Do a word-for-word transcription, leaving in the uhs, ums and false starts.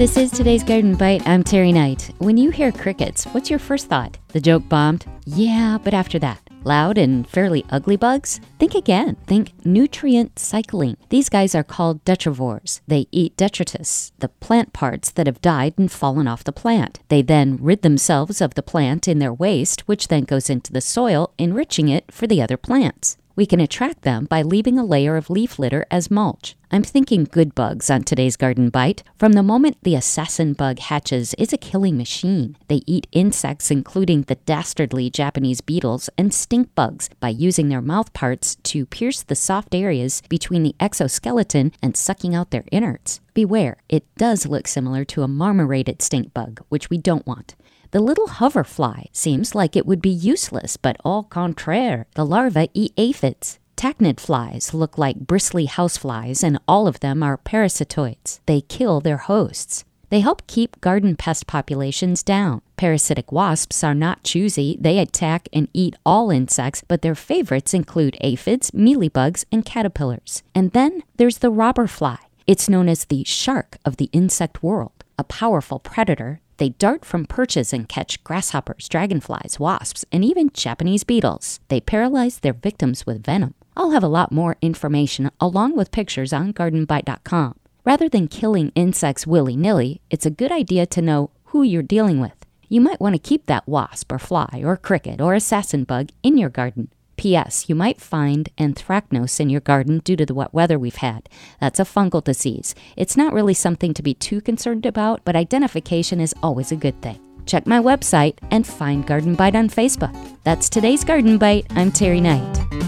This is today's Garden Bite. I'm Terry Knight. When you hear crickets, what's your first thought? The joke bombed? Yeah, but after that, loud and fairly ugly bugs? Think again. Think nutrient cycling. These guys are called detrivores. They eat detritus, the plant parts that have died and fallen off the plant. They then rid themselves of the plant in their waste, which then goes into the soil, enriching it for the other plants. We can attract them by leaving a layer of leaf litter as mulch. I'm thinking good bugs on today's Garden Bite. From the moment the assassin bug hatches, it's a killing machine. They eat insects including the dastardly Japanese beetles and stink bugs by using their mouth parts to pierce the soft areas between the exoskeleton and sucking out their innards. Beware, it does look similar to a marmorated stink bug, which we don't want. The little hoverfly seems like it would be useless, but au contraire, the larvae eat aphids. Tachnid flies look like bristly houseflies, and all of them are parasitoids. They kill their hosts. They help keep garden pest populations down. Parasitic wasps are not choosy. They attack and eat all insects, but their favorites include aphids, mealybugs, and caterpillars. And then there's the robber fly. It's known as the shark of the insect world, a powerful predator. They dart from perches and catch grasshoppers, dragonflies, wasps, and even Japanese beetles. They paralyze their victims with venom. I'll have a lot more information along with pictures on garden bite dot com. Rather than killing insects willy-nilly, it's a good idea to know who you're dealing with. You might want to keep that wasp or fly or cricket or assassin bug in your garden. P S. You might find anthracnose in your garden due to the wet weather we've had. That's a fungal disease. It's not really something to be too concerned about, but identification is always a good thing. Check my website and find Garden Bite on Facebook. That's today's Garden Bite. I'm Terry Knight.